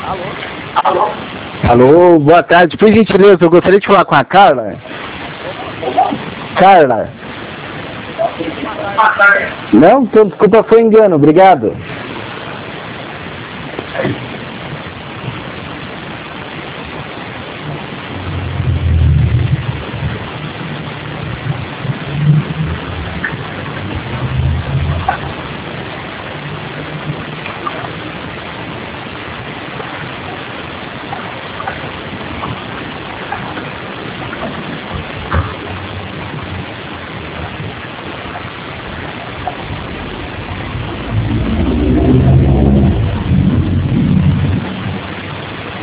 Alô, boa tarde. Por gentileza, eu gostaria de falar com a Carla. Carla. Não, então, desculpa, foi engano. Obrigado.